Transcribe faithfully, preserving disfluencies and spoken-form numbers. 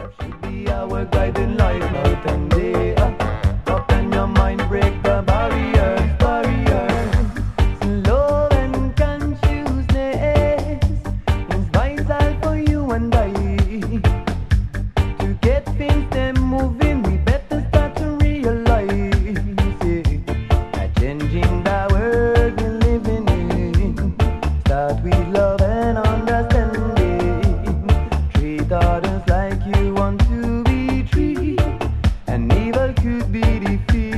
should be our guiding light night and day. Open your mind, break the barriers, barriers. Love and consciousness is vital for you and I. To get things them moving, we better start to realize, yeah, that changing the world we're living in start with love and understanding. Treat others like you want to be treated, and evil could be defeated.